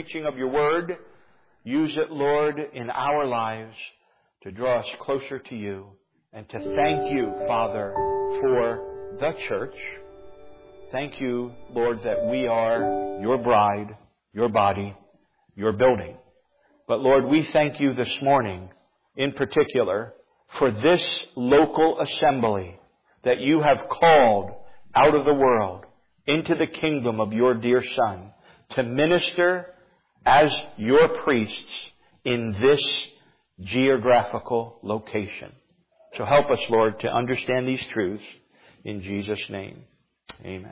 preaching of your word. Use it, Lord, in our lives to draw us closer to you and to thank you, Father, for the church. Thank you, Lord, that we are your bride, your body, your building. But Lord, we thank you this morning, in particular, for this local assembly that you have called out of the world into the kingdom of your dear Son to minister as your priests in this geographical location. So help us, Lord, to understand these truths in Jesus' name. Amen.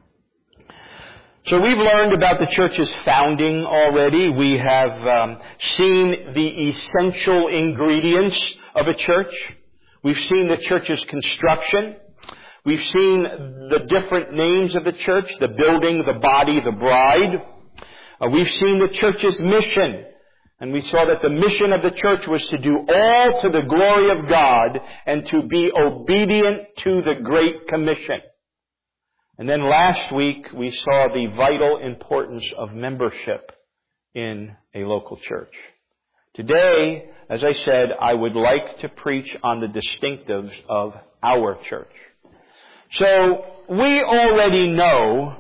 So we've learned about the church's founding already. We have seen the essential ingredients of a church. We've seen the church's construction. We've seen the different names of the church, the building, the body, the bride. We've seen the church's mission. And we saw that the mission of the church was to do all to the glory of God and to be obedient to the Great Commission. And then last week we saw the vital importance of membership in a local church. Today, as I said, I would like to preach on the distinctives of our church. So we already know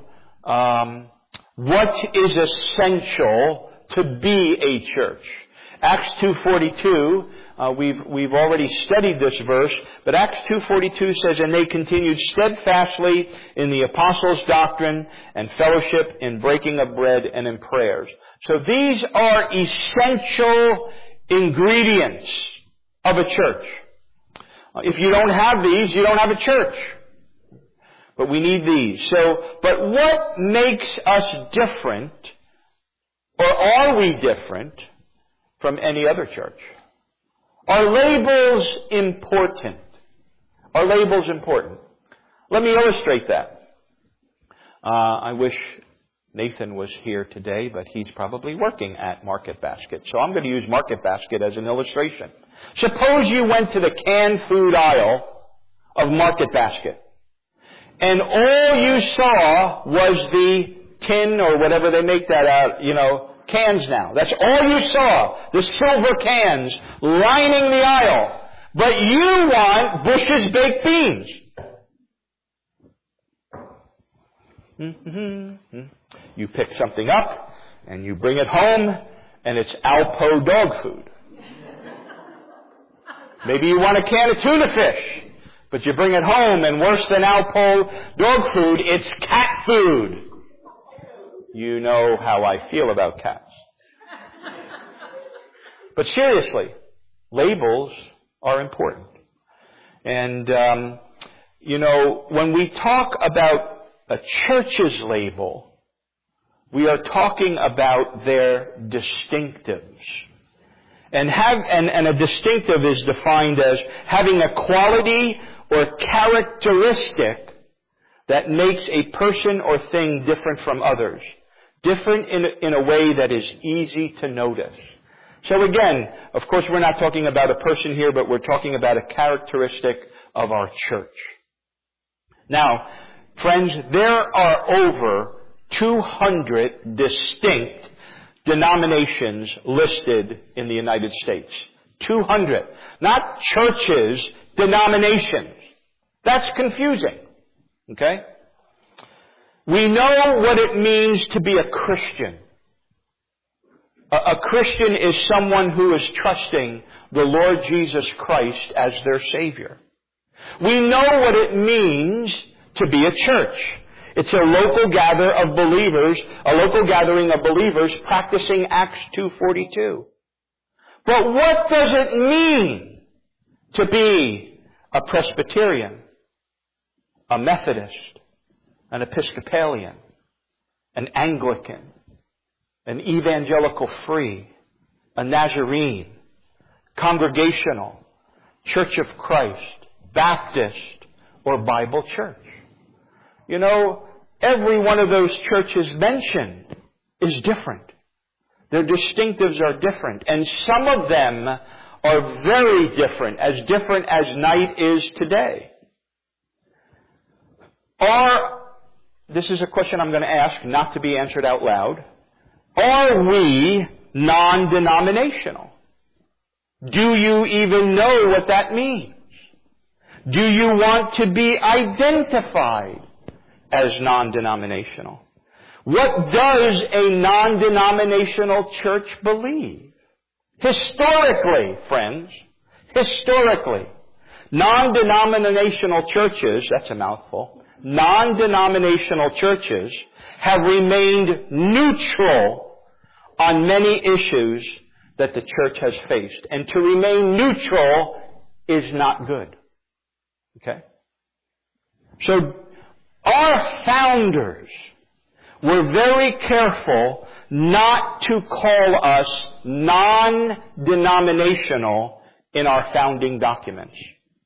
what is essential to be a church. Acts 2:42, we've already studied this verse, but Acts 2:42 says, "And they continued steadfastly in the apostles' doctrine and fellowship, in breaking of bread and in prayers." So these are essential ingredients of a church. If you don't have these, you don't have a church. But we need these. But what makes us different, or are we different from any other church? Are labels important? Are labels important? Let me illustrate that. I wish Nathan was here today, but he's probably working at Market Basket. So I'm going to use Market Basket as an illustration. Suppose you went to the canned food aisle of Market Basket, and all you saw was the tin or whatever they make that out, cans now. That's all you saw. The silver cans lining the aisle. But you want Bush's baked beans. You pick something up and you bring it home and it's Alpo dog food. Maybe you want a can of tuna fish, but you bring it home and worse than Alpo dog food, it's cat food. You know how I feel about cats. But seriously, labels are important. And, when we talk about a church's label, we are talking about their distinctives. And a distinctive is defined as having a quality or characteristic that makes a person or thing different from others. Different in a way that is easy to notice. So again, of course we're not talking about a person here, but we're talking about a characteristic of our church. Now, friends, there are over 200 distinct denominations listed in the United States. 200. Not churches, denominations. That's confusing. Okay? We know what it means to be a Christian. A Christian is someone who is trusting the Lord Jesus Christ as their Savior. We know what it means to be a church. It's a local gathering of believers practicing Acts 2:42. But what does it mean to be a Presbyterian, a Methodist, an Episcopalian, an Anglican, an Evangelical Free, a Nazarene, Congregational, Church of Christ, Baptist, or Bible Church? Every one of those churches mentioned is different. Their distinctives are different. And some of them are very different as night is today. This is a question I'm going to ask, not to be answered out loud. Are we non-denominational? Do you even know what that means? Do you want to be identified as non-denominational? What does a non-denominational church believe? Historically, friends, historically, non-denominational churches, that's a mouthful, non-denominational churches have remained neutral on many issues that the church has faced. And to remain neutral is not good. Okay? So, our founders were very careful not to call us non-denominational in our founding documents.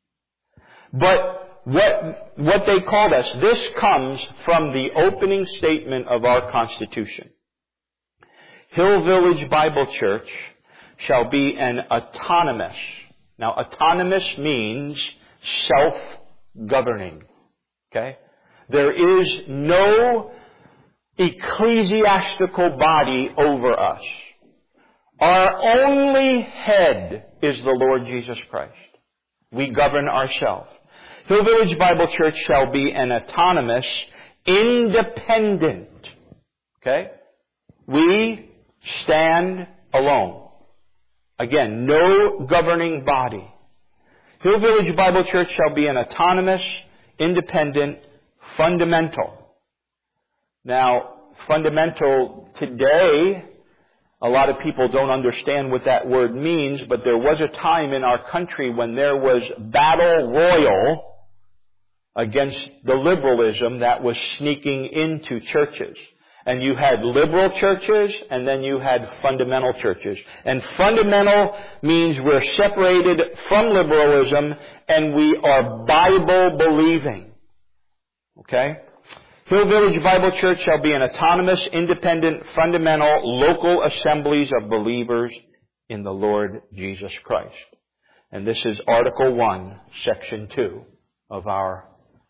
But what they called us, this comes from the opening statement of our Constitution. Hill Village Bible Church shall be an autonomous. Now, autonomous means self-governing. Okay? There is no ecclesiastical body over us. Our only head is the Lord Jesus Christ. We govern ourselves. Hill Village Bible Church shall be an autonomous, independent. Okay? We stand alone. Again, no governing body. Hill Village Bible Church shall be an autonomous, independent, fundamental. Now, fundamental today, a lot of people don't understand what that word means, but there was a time in our country when there was battle royal against the liberalism that was sneaking into churches. And you had liberal churches, and then you had fundamental churches. And fundamental means we're separated from liberalism, and we are Bible-believing. Okay? Hill Village Bible Church shall be an autonomous, independent, fundamental, local assemblies of believers in the Lord Jesus Christ. And this is Article 1, Section 2 of our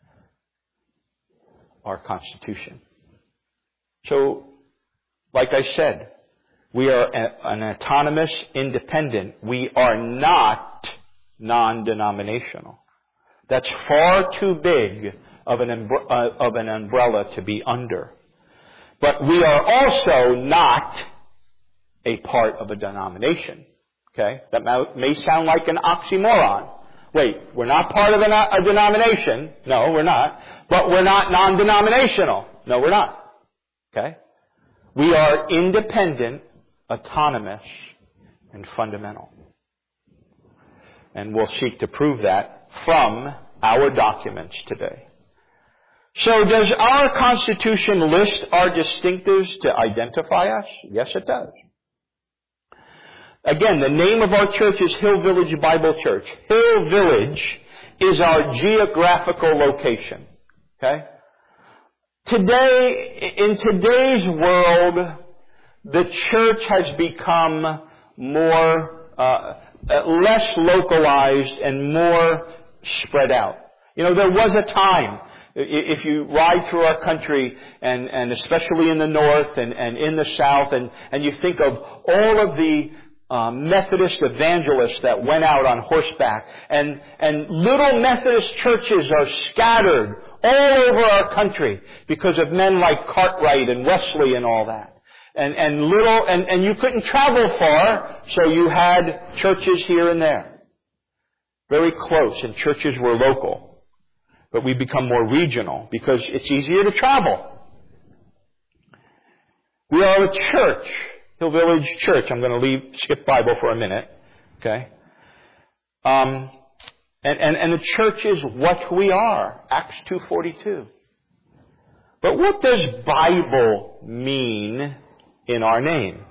Constitution. So, like I said, we are an autonomous, independent. We are not non-denominational. That's far too big of an umbrella to be under. But we are also not a part of a denomination. Okay? That may sound like an oxymoron. Wait, we're not part of a denomination. No, we're not. But we're not non-denominational. No, we're not. Okay? We are independent, autonomous, and fundamental. And we'll seek to prove that from our documents today. So does our Constitution list our distinctives to identify us? Yes, it does. Again, the name of our church is Hill Village Bible Church. Hill Village is our geographical location. Okay? Today, in today's world, the church has become less localized and more spread out. You know, there was a time, if you ride through our country, and especially in the north and in the south, and you think of all of the Methodist evangelists that went out on horseback, and little Methodist churches are scattered all over our country because of men like Cartwright and Wesley and all that. And you couldn't travel far, so you had churches here and there. Very close, and churches were local. But we become more regional because it's easier to travel. We are a church, Hill Village Church. I'm going to skip Bible for a minute. Okay? And the church is what we are. Acts 2:42. But what does Bible mean in our name?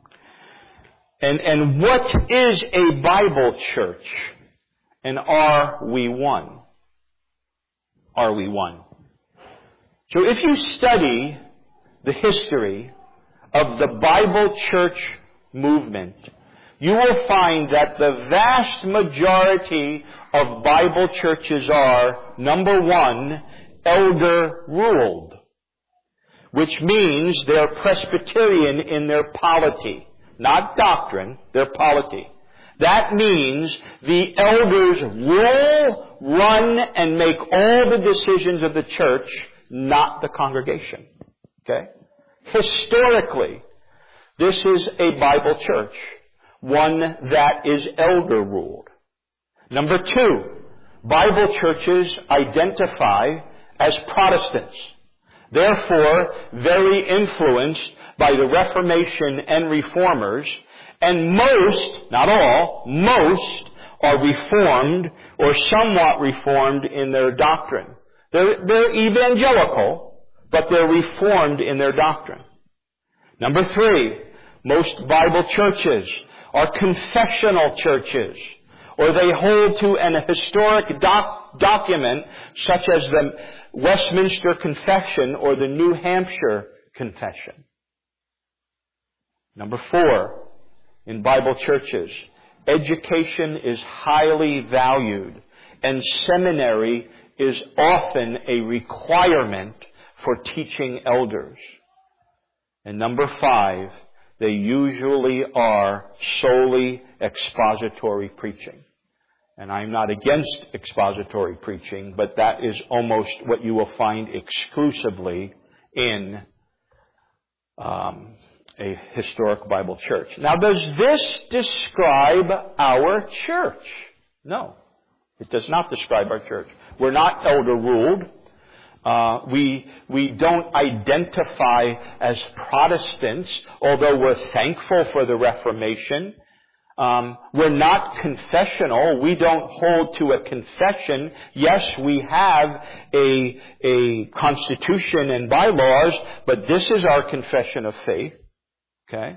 And what is a Bible church? And are we one? Are we one? So if you study the history of the Bible church movement, you will find that the vast majority of Bible churches are, number one, elder ruled. which means they're Presbyterian in their polity. Not doctrine, their polity. That means the elders rule, run, and make all the decisions of the church, not the congregation. Okay? Historically, this is a Bible church, one that is elder ruled. Number two, Bible churches identify as Protestants. Therefore, very influenced by the Reformation and Reformers, and most, not all, most are Reformed or somewhat Reformed in their doctrine. They're evangelical, but they're Reformed in their doctrine. Number three, most Bible churches are confessional churches, or they hold to an historic document such as the Westminster Confession or the New Hampshire Confession. Number four, in Bible churches, education is highly valued, and seminary is often a requirement for teaching elders. And number five, they usually are solely expository preaching. And I'm not against expository preaching, but that is almost what you will find exclusively in a historic Bible church. Now, does this describe our church? No, it does not describe our church. We're not elder ruled. We don't identify as Protestants, although we're thankful for the Reformation. We're not confessional. We don't hold to a confession. Yes, we have a constitution and bylaws, but this is our confession of faith. Okay?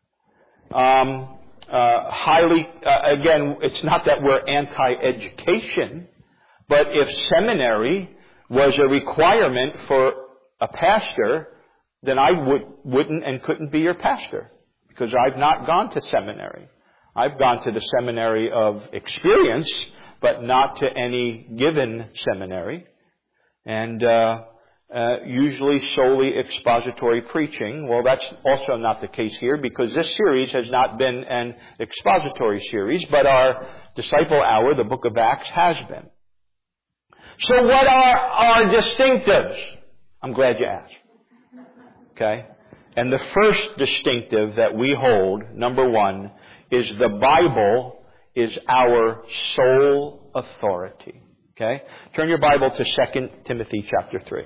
Again, it's not that we're anti-education, but if seminary was a requirement for a pastor, then I wouldn't and couldn't be your pastor, because I've not gone to seminary. I've gone to the seminary of experience, but not to any given seminary. And usually solely expository preaching. Well, that's also not the case here, because this series has not been an expository series, but our Disciple Hour, the Book of Acts, has been. So what are our distinctives? I'm glad you asked. Okay? And the first distinctive that we hold, number one, is the Bible is our sole authority. Okay? Turn your Bible to 2 Timothy chapter 3.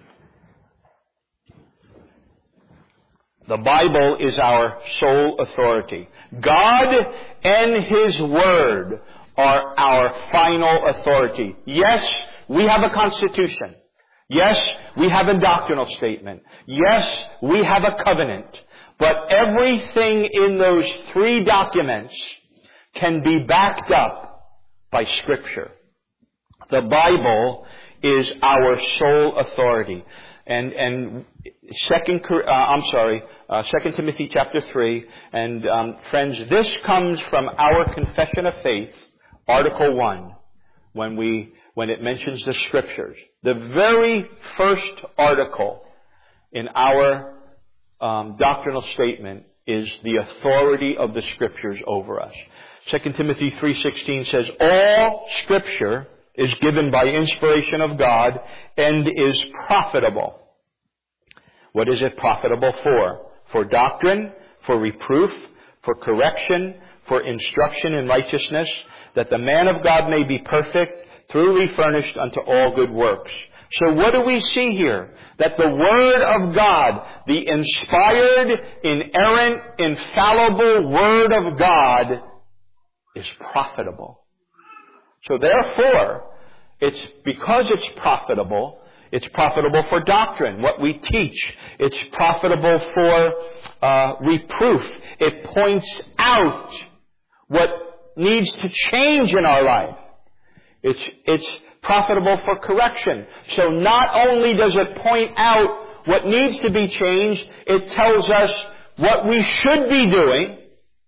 The Bible is our sole authority. God and His Word are our final authority. Yes, we have a constitution. Yes, we have a doctrinal statement. Yes, we have a covenant. But everything in those three documents can be backed up by Scripture. The Bible is our sole authority. And 2 Timothy chapter 3. And friends, this comes from our Confession of Faith, Article 1, when it mentions the Scriptures. The very first article in our doctrinal statement is the authority of the Scriptures over us. 2 Timothy 3:16 says, all Scripture is given by inspiration of God and is profitable. What is it profitable for? For doctrine, for reproof, for correction, for instruction in righteousness, that the man of God may be perfect, thoroughly furnished unto all good works. So what do we see here? That the Word of God, the inspired, inerrant, infallible Word of God, is profitable. So therefore, because it's profitable for doctrine, what we teach. It's profitable for reproof. It points out what needs to change in our life. It's profitable for correction. So not only does it point out what needs to be changed, it tells us what we should be doing.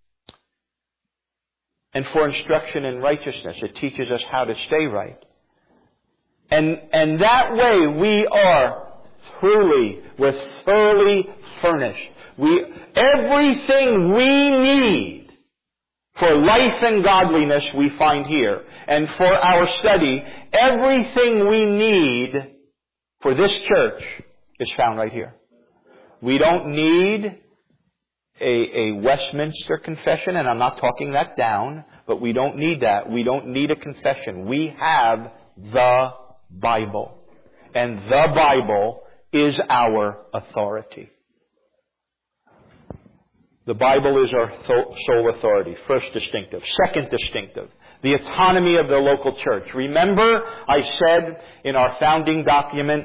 And for instruction in righteousness, it teaches us how to stay right. And that way we are Truly, we're thoroughly furnished. Everything we need for life and godliness we find here. And for our study, everything we need for this church is found right here. We don't need a Westminster confession, and I'm not talking that down, but we don't need that. We don't need a confession. We have the Bible. And the Bible is our authority. The Bible is our sole authority. First distinctive. Second distinctive. The autonomy of the local church. Remember, I said in our founding document,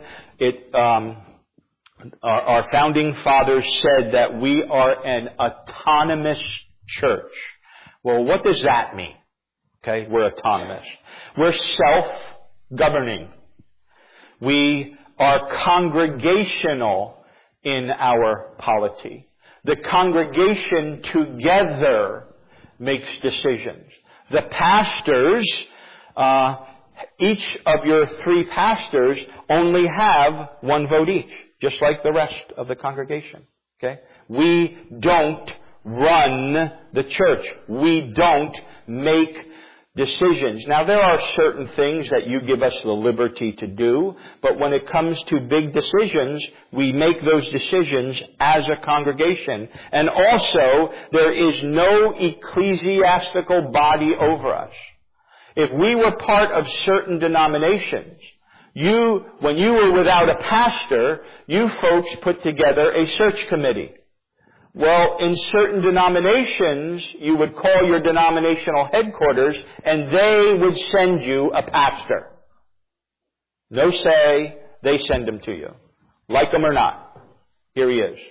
our founding fathers said that we are an autonomous church. Well, what does that mean? Okay, we're autonomous. We're self-governing. We are congregational in our polity. The congregation together makes decisions. The pastors, each of your 3 pastors only have 1 vote each, just like the rest of the congregation. Okay? We don't run the church. We don't make decisions. Now, there are certain things that you give us the liberty to do, but when it comes to big decisions, we make those decisions as a congregation. And also, there is no ecclesiastical body over us. If we were part of certain denominations, when you were without a pastor, you folks put together a search committee. Well, in certain denominations, you would call your denominational headquarters and they would send you a pastor. No say, they send him to you. Like him or not. Here he is.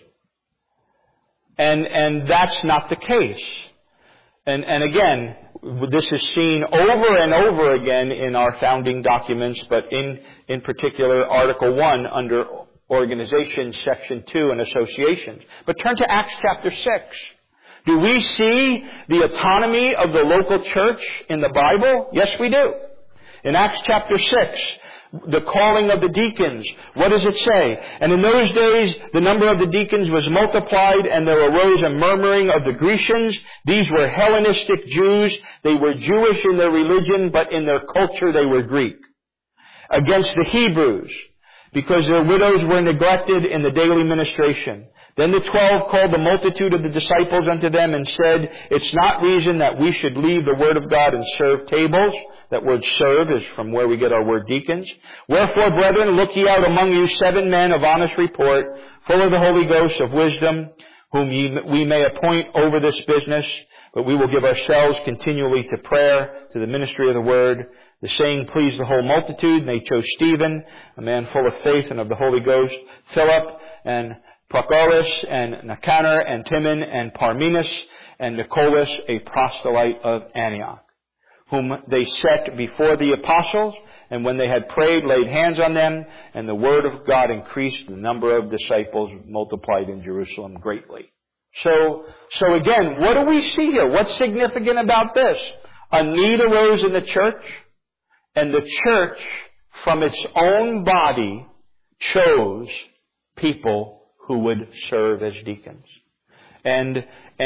And that's not the case. And again, this is seen over and over again in our founding documents, but in particular Article 1 under Organizations, Section 2, and Associations. But turn to Acts chapter 6. Do we see the autonomy of the local church in the Bible? Yes, we do. In Acts chapter 6, the calling of the deacons. What does it say? And in those days, the number of the deacons was multiplied, and there arose a murmuring of the Grecians. These were Hellenistic Jews. They were Jewish in their religion, but in their culture they were Greek. Against the Hebrews, because their widows were neglected in the daily ministration. Then the 12 called the multitude of the disciples unto them and said, It's not reason that we should leave the word of God and serve tables. That word serve is from where we get our word deacons. Wherefore, brethren, look ye out among you 7 men of honest report, full of the Holy Ghost of wisdom, whom we may appoint over this business. But we will give ourselves continually to prayer, to the ministry of the word. The saying pleased the whole multitude, and they chose Stephen, a man full of faith and of the Holy Ghost, Philip, and Prochorus, and Nicanor, and Timon, and Parmenas, and Nicholas, a proselyte of Antioch, whom they set before the apostles, and when they had prayed, laid hands on them, and the word of God increased, the number of disciples multiplied in Jerusalem greatly. So again, what do we see here? What's significant about this? A need arose in the church, and the church, from its own body, chose people who would serve as deacons. And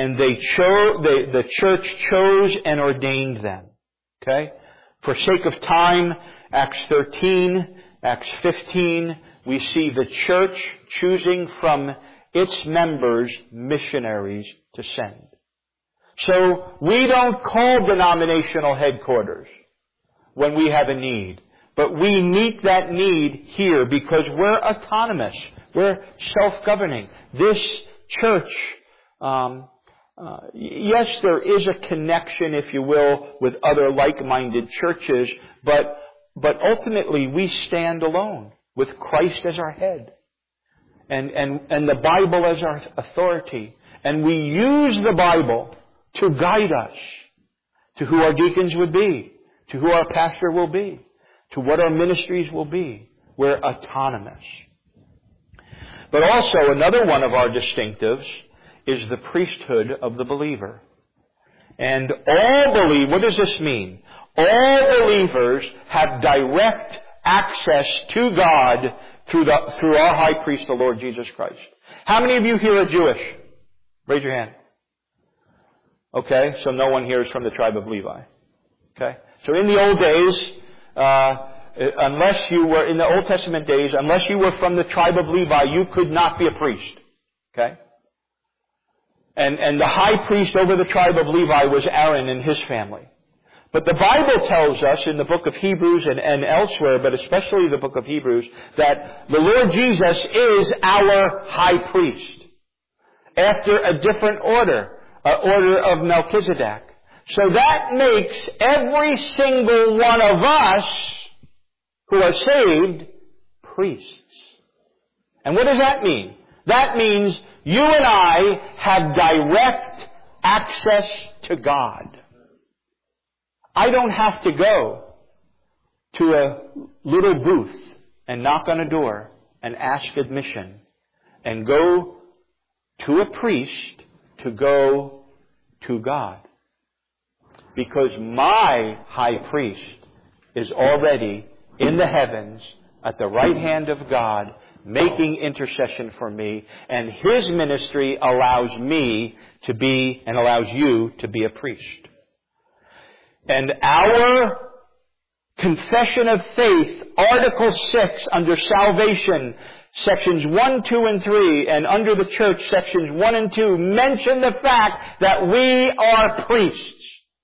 the church chose and ordained them. Okay? For sake of time, Acts 13, Acts 15, we see the church choosing from its members missionaries to send. So we don't call denominational headquarters when we have a need. But we meet that need here because we're autonomous. We're self-governing. This church, yes, there is a connection, if you will, with other like-minded churches, but ultimately we stand alone with Christ as our head and the Bible as our authority. And we use the Bible to guide us to who our deacons would be, to who our pastor will be, to what our ministries will be. We're autonomous. But also another one of our distinctives is the priesthood of the believer. And what does this mean? All believers have direct access to God through our high priest, the Lord Jesus Christ. How many of you here are Jewish? Raise your hand. Okay, so no one here is from the tribe of Levi. Okay, so in the old days, unless you were in the Old Testament days, unless you were from the tribe of Levi, you could not be a priest. Okay, and the high priest over the tribe of Levi was Aaron and his family. But the Bible tells us in the book of Hebrews and elsewhere, but especially the book of Hebrews, that the Lord Jesus is our high priest after a different order of Melchizedek. So that makes every single one of us who are saved priests. And what does that mean? That means you and I have direct access to God. I don't have to go to a little booth and knock on a door and ask admission and go to a priest to go to God. Because my high priest is already in the heavens at the right hand of God making intercession for me, and his ministry allows me to be and allows you to be a priest. And our Confession of Faith, Article 6, under salvation, sections 1, 2, and 3, and under the church, sections 1 and 2, mention the fact that we are priests.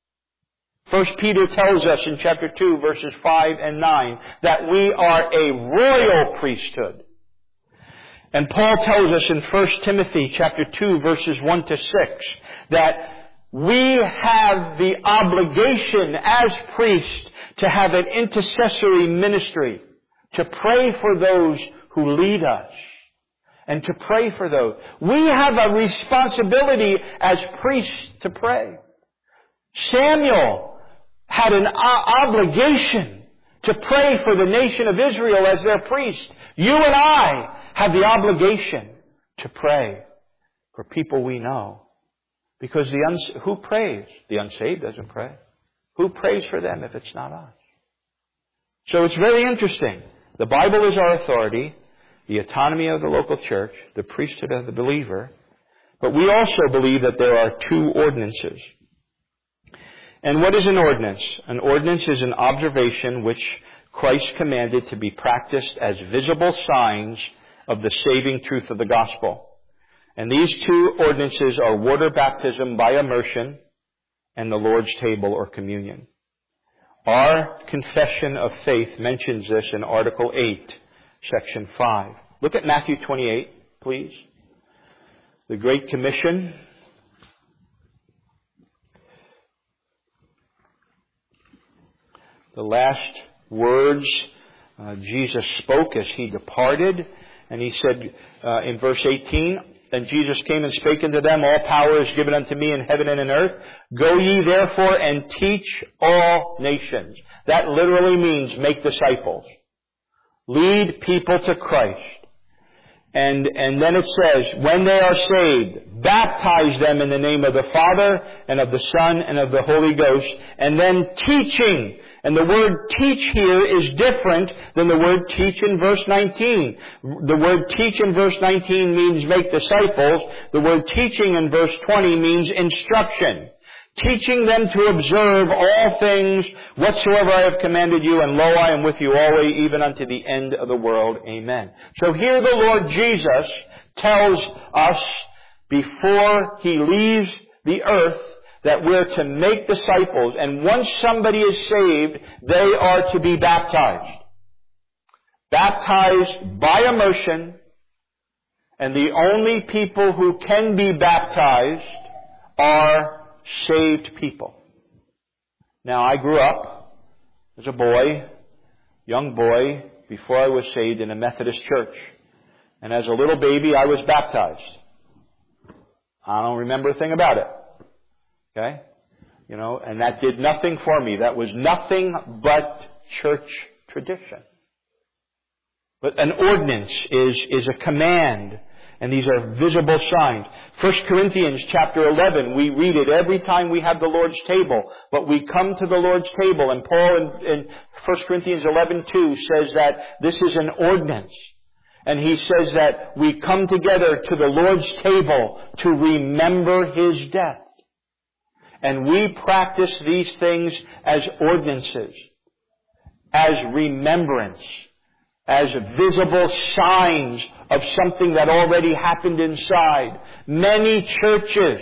1 Peter tells us in chapter 2, verses 5 and 9, that we are a royal priesthood. And Paul tells us in 1 Timothy chapter 2, verses 1 to 6, that we have the obligation as priests to have an intercessory ministry, to pray for those who lead us, and to pray for those. We have a responsibility as priests to pray. Samuel had an obligation to pray for the nation of Israel as their priest. You and I have the obligation to pray for people we know. Because who prays? The unsaved doesn't pray. Who prays for them if it's not us? So it's very interesting. The Bible is our authority, the autonomy of the local church, the priesthood of the believer. But we also believe that there are two ordinances. And what is an ordinance? An ordinance is an observation which Christ commanded to be practiced as visible signs of the saving truth of the gospel. And these two ordinances are water baptism by immersion and the Lord's table or communion. Our Confession of Faith mentions this in Article 8, Section 5. Look at Matthew 28, please. The Great Commission. The last words Jesus spoke as he departed. And he said in verse 18, "Then Jesus came and spake unto them, All power is given unto me in heaven and in earth. Go ye therefore and teach all nations." That literally means make disciples. Lead people to Christ. And then it says, when they are saved, baptize them in the name of the Father and of the Son and of the Holy Ghost. And then teaching. And the word teach here is different than the word teach in verse 19. The word teach in verse 19 means make disciples. The word teaching in verse 20 means instruction. Teaching them to observe all things whatsoever I have commanded you, and lo, I am with you always, even unto the end of the world. Amen. So here the Lord Jesus tells us before he leaves the earth that we're to make disciples, and once somebody is saved, they are to be baptized. Baptized by immersion, and the only people who can be baptized are saved people. Now, I grew up as a boy, young boy, before I was saved in a Methodist church. And as a little baby, I was baptized. I don't remember a thing about it. Okay? You know, and that did nothing for me. That was nothing but church tradition. But an ordinance is a command. And these are visible signs. 1 Corinthians chapter 11, we read it every time we have the Lord's table. But we come to the Lord's table, and Paul in 1 Corinthians 11:2 says that this is an ordinance. And he says that we come together to the Lord's table to remember His death. And we practice these things as ordinances, as remembrance, as visible signs of something that already happened inside. Many churches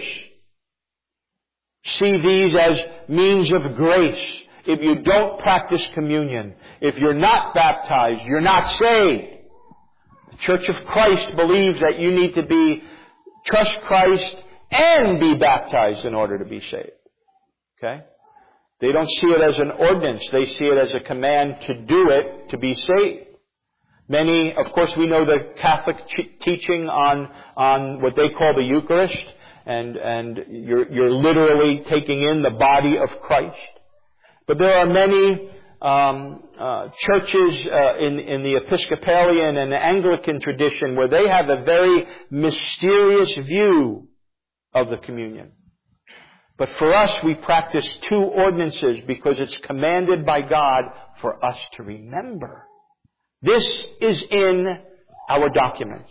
see these as means of grace. If you don't practice communion, if you're not baptized, you're not saved. The Church of Christ believes that you need to trust Christ and be baptized in order to be saved. Okay? They don't see it as an ordinance. They see it as a command to do it to be saved. Many, of course, we know the Catholic teaching on what they call the Eucharist, and you're literally taking in the body of Christ. But there are many churches in the Episcopalian and the Anglican tradition where they have a very mysterious view of the communion. But for us, we practice two ordinances because it's commanded by God for us to remember. This is in our documents.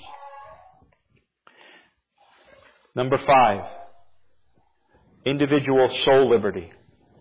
Number 5, individual soul liberty.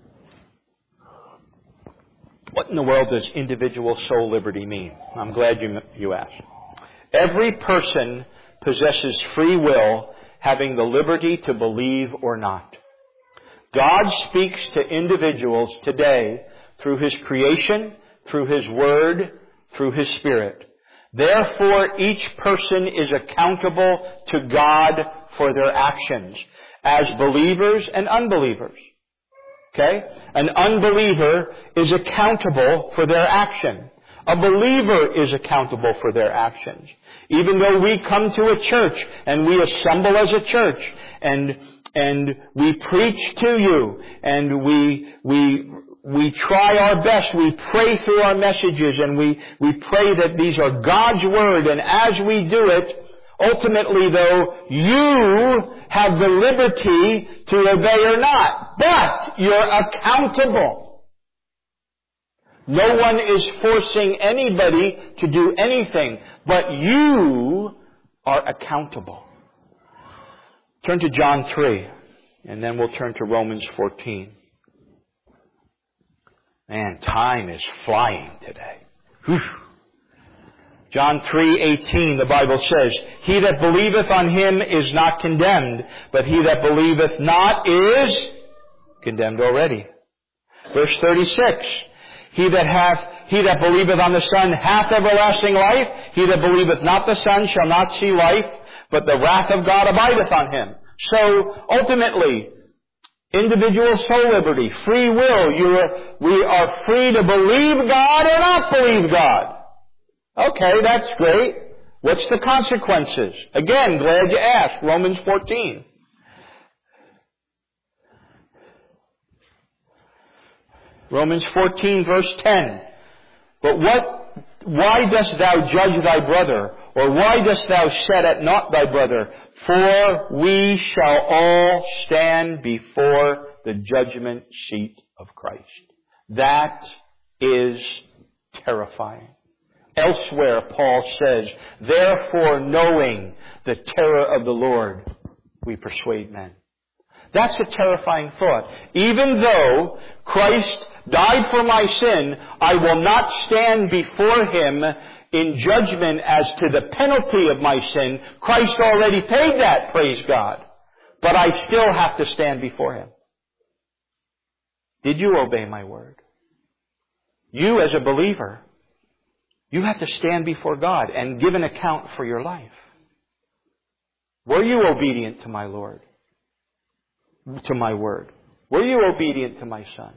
What in the world does individual soul liberty mean? I'm glad you asked. Every person possesses free will, having the liberty to believe or not. God speaks to individuals today through His creation, through His Word, through His Spirit. Therefore, each person is accountable to God for their actions, as believers and unbelievers. Okay? An unbeliever is accountable for their action. A believer is accountable for their actions. Even though we come to a church and we assemble as a church and we preach to you and we try our best, we pray through our messages and we pray that these are God's Word, and as we do it, ultimately though, you have the liberty to obey or not, but you're accountable. No one is forcing anybody to do anything, but you are accountable. Turn to John 3, and then we'll turn to Romans 14. Man, time is flying today. Whew. John 3:18, the Bible says, "He that believeth on Him is not condemned, but he that believeth not is condemned already." Verse 36, He that believeth on the Son hath everlasting life. He that believeth not the Son shall not see life, but the wrath of God abideth on him. So, ultimately, individual soul liberty, free will, we are free to believe God or not believe God. Okay, that's great. What's the consequences? Again, glad you asked. Romans 14. Romans 14, verse 10. But why dost thou judge thy brother? Or why dost thou set at naught thy brother? For we shall all stand before the judgment seat of Christ. That is terrifying. Elsewhere, Paul says, "Therefore, knowing the terror of the Lord, we persuade men." That's a terrifying thought. Even though Christ died for my sin, I will not stand before Him in judgment as to the penalty of my sin. Christ already paid that, praise God. But I still have to stand before Him. Did you obey my word? You as a believer, you have to stand before God and give an account for your life. Were you obedient to my Lord? To my word? Were you obedient to my Son?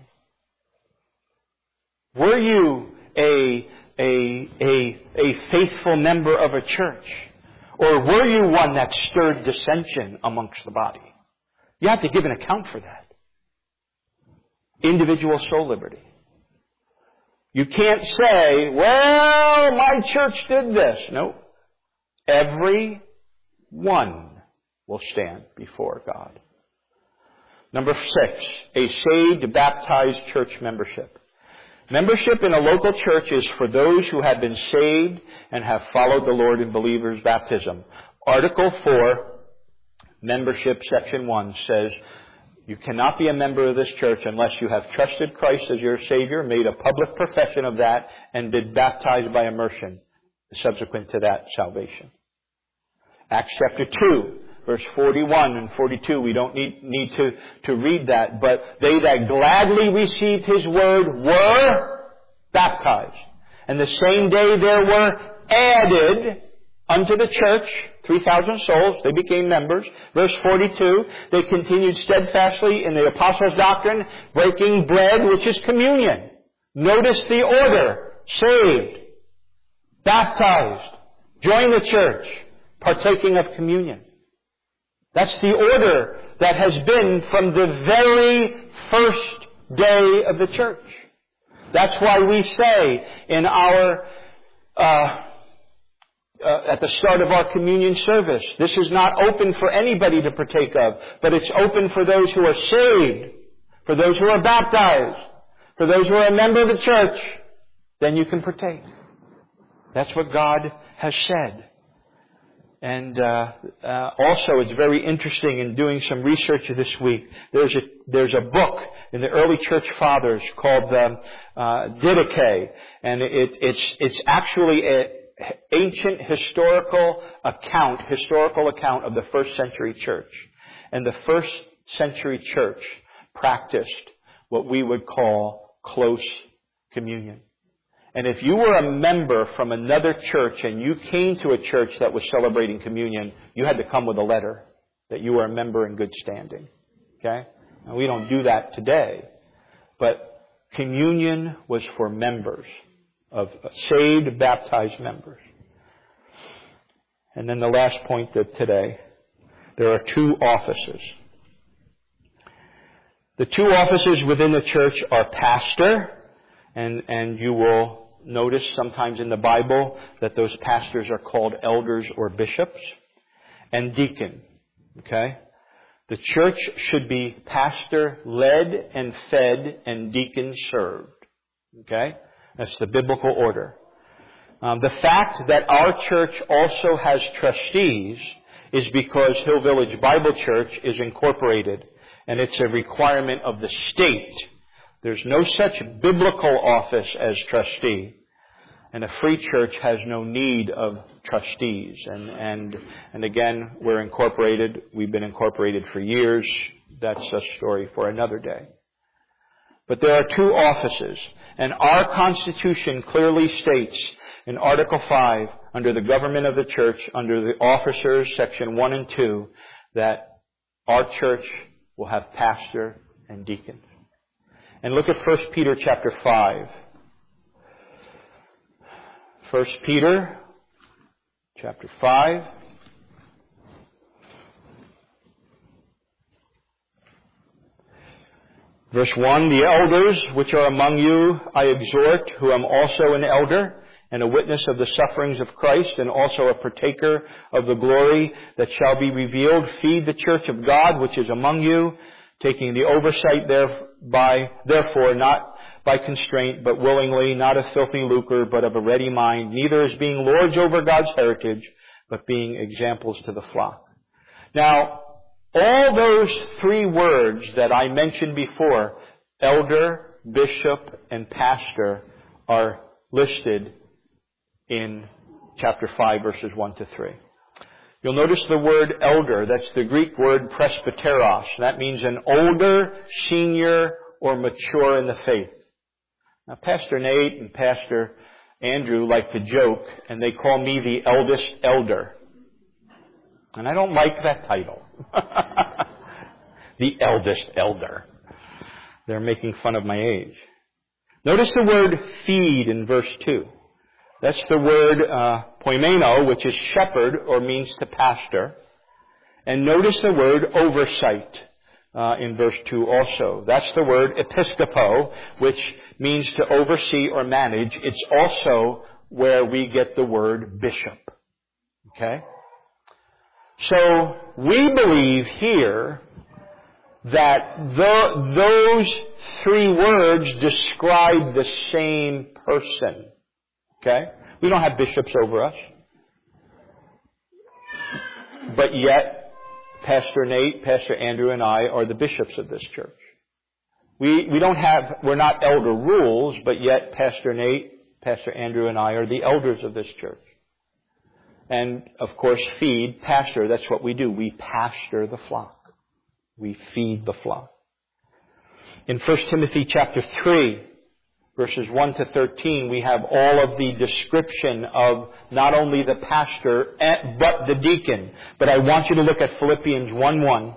Were you a faithful member of a church? Or were you one that stirred dissension amongst the body? You have to give an account for that. Individual soul liberty. You can't say, well, my church did this. No. Every one will stand before God. Number 6, a saved, baptized church membership. Membership in a local church is for those who have been saved and have followed the Lord in believers' baptism. Article 4, membership, section 1 says, you cannot be a member of this church unless you have trusted Christ as your Savior, made a public profession of that, and been baptized by immersion subsequent to that salvation. Acts chapter 2, verse 41 and 42. We don't need to read that. But they that gladly received His word were baptized. And the same day there were added unto the church 3,000 souls. They became members. Verse 42, they continued steadfastly in the apostles' doctrine, breaking bread, which is communion. Notice the order. Saved, baptized, join the church, partaking of communion. That's the order that has been from the very first day of the church. That's why we say in our at the start of our communion service, this is not open for anybody to partake of, but it's open for those who are saved, for those who are baptized, for those who are a member of the church. Then you can partake. That's what God has said. And also, it's very interesting in doing some research this week. There's a book in the early church fathers called Didache, and it's actually an ancient historical account of the first century church. And the first century church practiced what we would call close communion. And if you were a member from another church and you came to a church that was celebrating communion, you had to come with a letter that you were a member in good standing. Okay? Now, we don't do that today. But communion was for members, of saved, baptized members. And then the last point of today, there are two offices. The two offices within the church are pastor, and you will notice sometimes in the Bible that those pastors are called elders or bishops, and deacon. Okay? The church should be pastor led and fed and deacon served. Okay? That's the biblical order. The fact that our church also has trustees is because Hill Village Bible Church is incorporated, and it's a requirement of the state. There's no such biblical office as trustee. And a free church has no need of trustees. And again, we're incorporated. We've been incorporated for years. That's a story for another day. But there are two offices. And our Constitution clearly states in Article 5, under the government of the church, under the officers, section 1 and 2, that our church will have pastor and deacon. And look at 1 Peter chapter 5. 1 Peter chapter 5. Verse 1, the elders which are among you I exhort, who am also an elder, and a witness of the sufferings of Christ, and also a partaker of the glory that shall be revealed. Feed the church of God which is among you, taking the oversight therefore not by constraint, but willingly, not of filthy lucre, but of a ready mind, neither as being lords over God's heritage, but being examples to the flock. Now, all those three words that I mentioned before, elder, bishop, and pastor, are listed in chapter 5, verses 1 to 3. You'll notice the word elder. That's the Greek word presbyteros. That means an older, senior, or mature in the faith. Now, Pastor Nate and Pastor Andrew like to joke, and they call me the eldest elder. And I don't like that title. The eldest elder. They're making fun of my age. Notice the word feed in verse 2. That's the word poimeno, which is shepherd, or means to pastor. And notice the word oversight in verse 2 also. That's the word episkopo, which means to oversee or manage. It's also where we get the word bishop. Okay? So we believe here that those three words describe the same person. Okay? We don't have bishops over us. But yet, Pastor Nate, Pastor Andrew, and I are the bishops of this church. We're not elder rules, but yet Pastor Nate, Pastor Andrew, and I are the elders of this church. And, of course, pastor, that's what we do. We pastor the flock. We feed the flock. In 1 Timothy chapter 3, verses 1 to 13, we have all of the description of not only the pastor, but the deacon. But I want you to look at Philippians 1:1.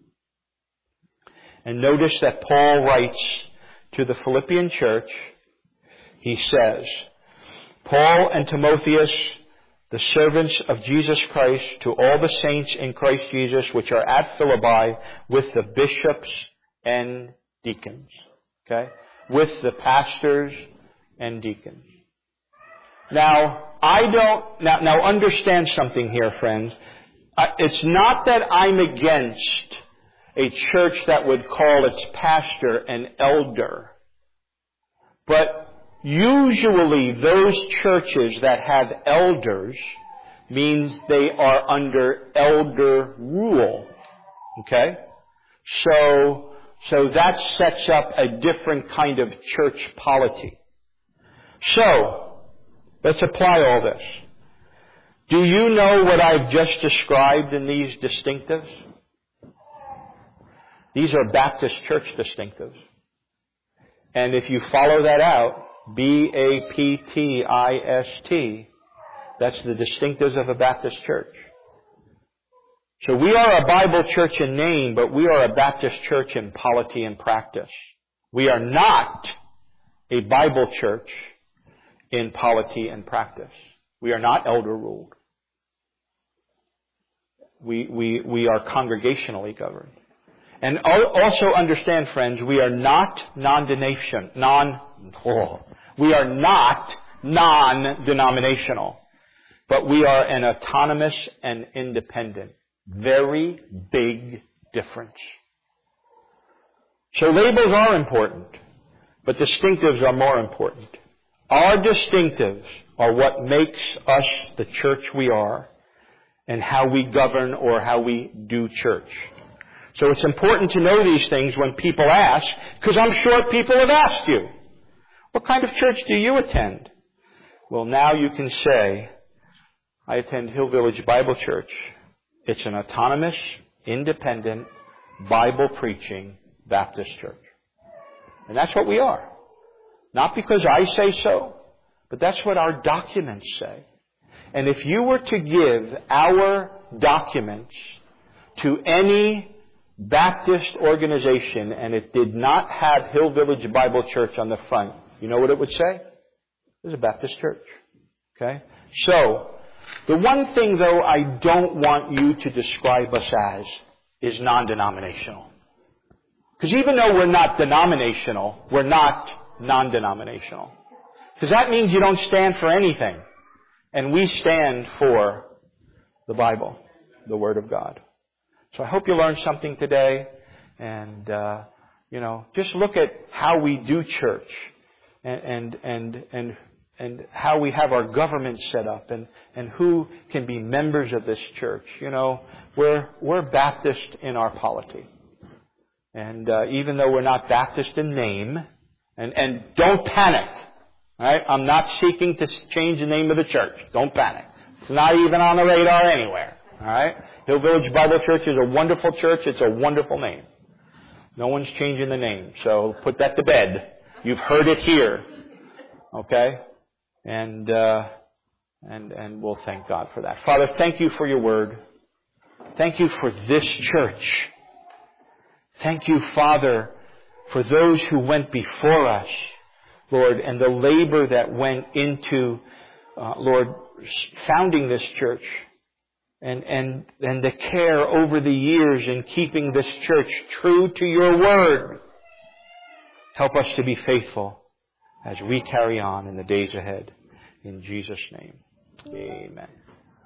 And notice that Paul writes to the Philippian church, he says, Paul and Timotheus, the servants of Jesus Christ, to all the saints in Christ Jesus which are at Philippi, with the bishops and deacons. Okay? With the pastors and deacons. Now understand something here, friends. It's not that I'm against a church that would call its pastor an elder. But usually those churches that have elders means they are under elder rule. Okay? So that sets up a different kind of church polity. So, let's apply all this. Do you know what I've just described in these distinctives? These are Baptist church distinctives. And if you follow that out, Baptist, that's the distinctives of a Baptist church. So we are a Bible church in name, but we are a Baptist church in polity and practice. We are not a Bible church in polity and practice. We are not elder ruled. We are congregationally governed. And also understand, friends, we are not we are not non-denominational, but we are an autonomous and independent. Very big difference. So labels are important, but distinctives are more important. Our distinctives are what makes us the church we are and how we govern or how we do church. So it's important to know these things when people ask, because I'm sure people have asked you, what kind of church do you attend? Well, now you can say, I attend Hill Village Bible Church. It's an autonomous, independent, Bible-preaching Baptist church. And that's what we are. Not because I say so, but that's what our documents say. And if you were to give our documents to any Baptist organization and it did not have Hill Village Bible Church on the front, you know what it would say? It's a Baptist church. Okay? So, the one thing though I don't want you to describe us as is non-denominational. Because even though we're not denominational, we're not non-denominational. Because that means you don't stand for anything. And we stand for the Bible, the Word of God. So I hope you learned something today. And, just look at how we do church and how we have our government set up and who can be members of this church. We're Baptist in our polity. And even though we're not Baptist in name, and don't panic. Right? I'm not seeking to change the name of the church. Don't panic. It's not even on the radar anywhere. All right? Hill Village Bible Church is a wonderful church. It's a wonderful name. No one's changing the name. So put that to bed. You've heard it here. Okay? And we'll thank God for that. Father, thank you for your word. Thank you for this church. Thank you, Father, for those who went before us, Lord, and the labor that went into, Lord, founding this church and the care over the years in keeping this church true to your word. Help us to be faithful as we carry on in the days ahead. In Jesus' name, amen.